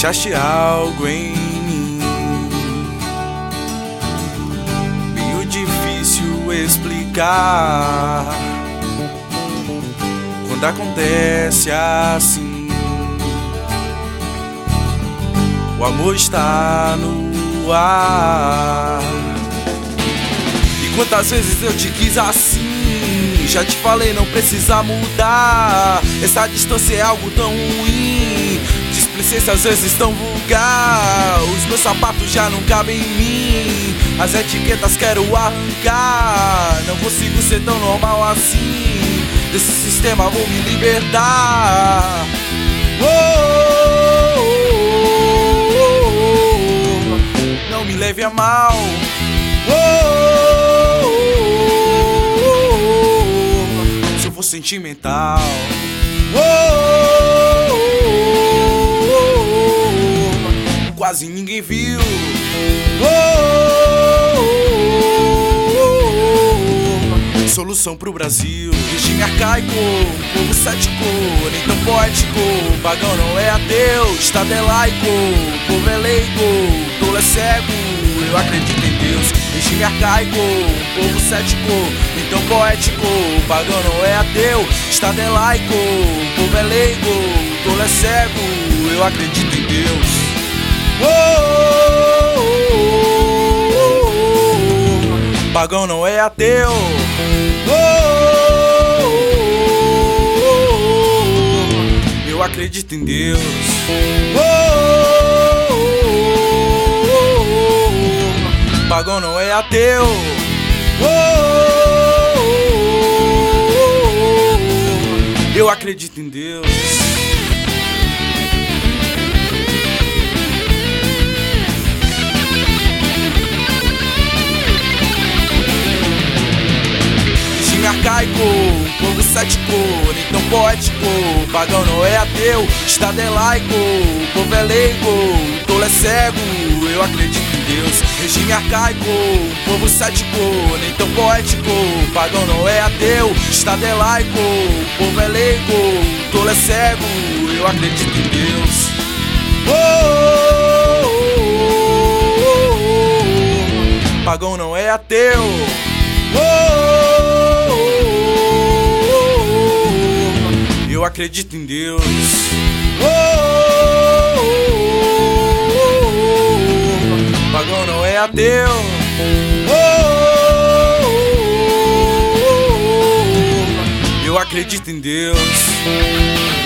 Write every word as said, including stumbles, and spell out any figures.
deixaste algo em mim meio difícil explicar quando acontece assim. O amor está no ar. E quantas vezes eu te quis assim, já te falei, não precisa mudar. Essa distância é algo tão ruim, displicência às vezes tão vulgar. Os meus sapatos já não cabem em mim, as etiquetas quero arrancar. Não consigo ser tão normal assim, desse sistema vou me libertar. Oh, oh, oh, oh. Não me leve a mal. Oh, oh, oh, oh. Se eu for sentimental. Oh, oh, oh, oh. Quase ninguém viu. Oh, oh, oh, oh. Solução pro Brasil. Regime arcaico, povo cético, nem tão poético. Pagão não é ateu, Estado é laico, povo é leigo, tolo é cego, eu acredito em Deus. Regime arcaico, povo cético, nem tão poético. Pagão não é ateu, Estado é laico, povo é leigo, tolo é cego, eu acredito em Deus. Oh, oh, oh, oh. Pagão não é ateu. Oh, oh, oh, oh. Eu acredito em Deus. Oh, oh, oh, oh. Pagão não é ateu. Oh, oh, oh, oh. Eu acredito em Deus. Arcaico, povo cético, nem tão poético. Pagão não é ateu, Estado é laico, povo é leigo, tolo é cego, eu acredito em Deus. Regime arcaico, povo cético, nem tão poético. Pagão não é ateu, Estado é laico, povo é leigo, tolo é cego, eu acredito em Deus. Oh, oh, oh, oh. Pagão não é ateu. Oh, eu acredito em Deus. Oh, oh, oh, oh. Pagão não é ateu. Oh, oh, oh, oh. Eu acredito em Deus.